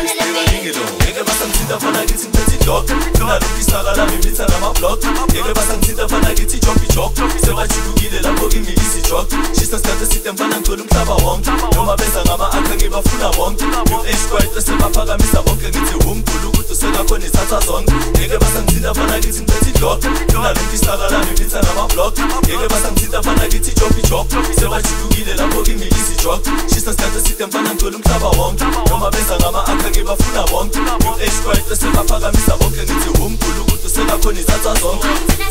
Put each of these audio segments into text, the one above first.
ngisibelingelo ngeke basangithinta fana kithi ngiphethe idog kunalokhu isaka lami imitha nama-block ngeke basangithinta fana kithi ijobi jog sebajulukile lapho kimi easy jog shisa sikhathi eside mfana ngicwele umhlaba wonke noma benza ngama-akha ngibafuna bonke new age quiet esebaphakamisa bonke ngithi umkhulu ukuthi usekakhona izatha zonke ngeke basangithinta fana kithi ngiphethe idog kunalokhu isaka lami imitha nama-block ngeke basangithinta fana kithi ijobi jog sebajulukile lapho kimi easy jog shisa sikhathi eside mfana ngicwele umhlaba wonke noma benza ngama-akha ngibafuna bonke new age quiet esebaphakamisa bonke ngithi umkhulu ukuthi usekakhona izatha zonke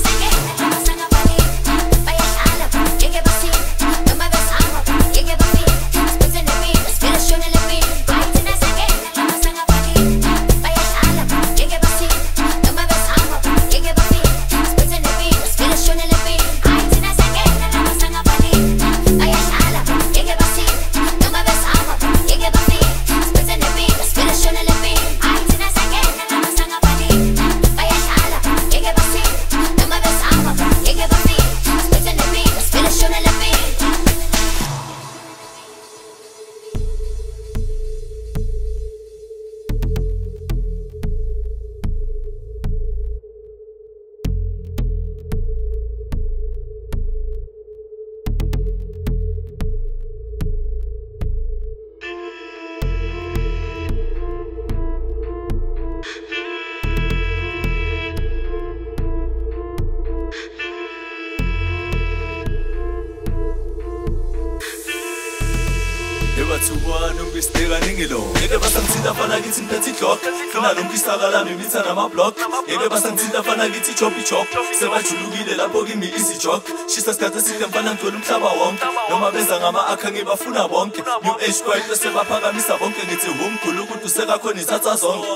Ebathukwana ungisibeka ningilo ngeke basangithinta fana kithi ngiphethe idog kunalokhu isaka lami imitha nama-block ngeke basangithinta fana kithi ijobi jog sebajulukile lapho kimi easy jog shisa sikhathi eside mfana ngicwele umhlaba wonke noma benza ngama-akha ngibafuna bonke new age quiet esebaphakamisa bonke ngithi umkhulu ukuthi usekakhona izatha zonke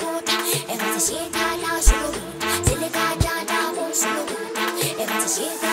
She